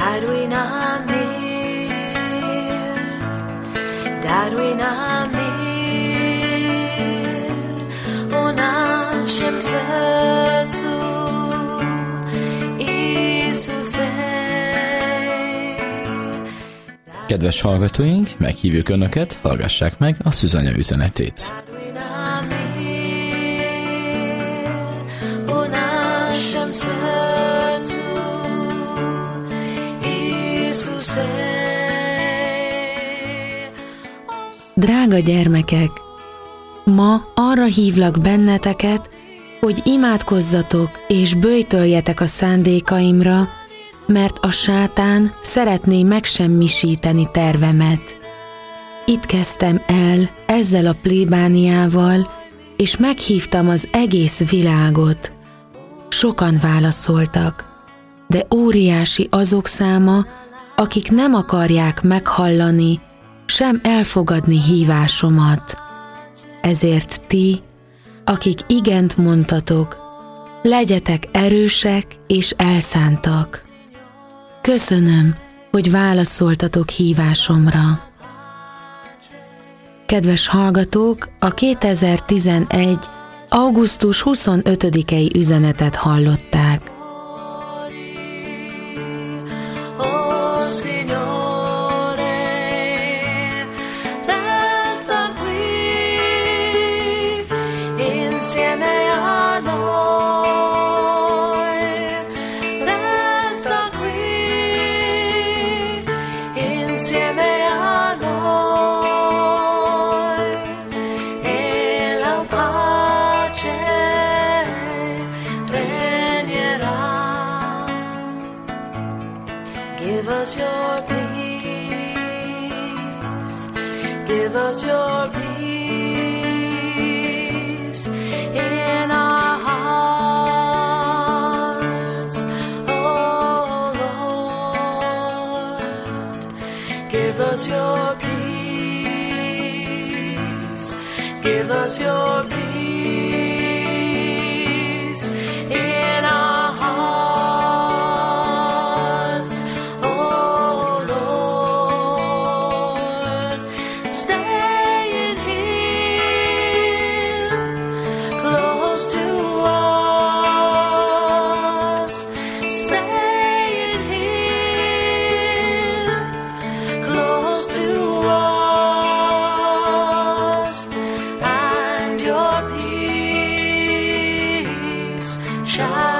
darui namir u našem srcu, Iisuse. Kedves hallgatóink, meghívjuk Önöket, hallgassák meg a Szűzanya üzenetét. Drága gyermekek, ma arra hívlak benneteket, hogy imádkozzatok és böjtöljetek a szándékaimra, mert a sátán szeretné megsemmisíteni tervemet. Itt kezdtem el ezzel a plébániával, és meghívtam az egész világot. Sokan válaszoltak, de óriási azok száma, akik nem akarják meghallani, sem elfogadni hívásomat. Ezért ti, akik igent mondtatok, legyetek erősek és elszántak. Köszönöm, hogy válaszoltatok hívásomra. Kedves hallgatók, a 2011. augusztus 25-i üzenetet hallották. Give us your peace, give us your peace in our hearts, oh Lord. Give us your peace, give us your peace in our hearts. Shine.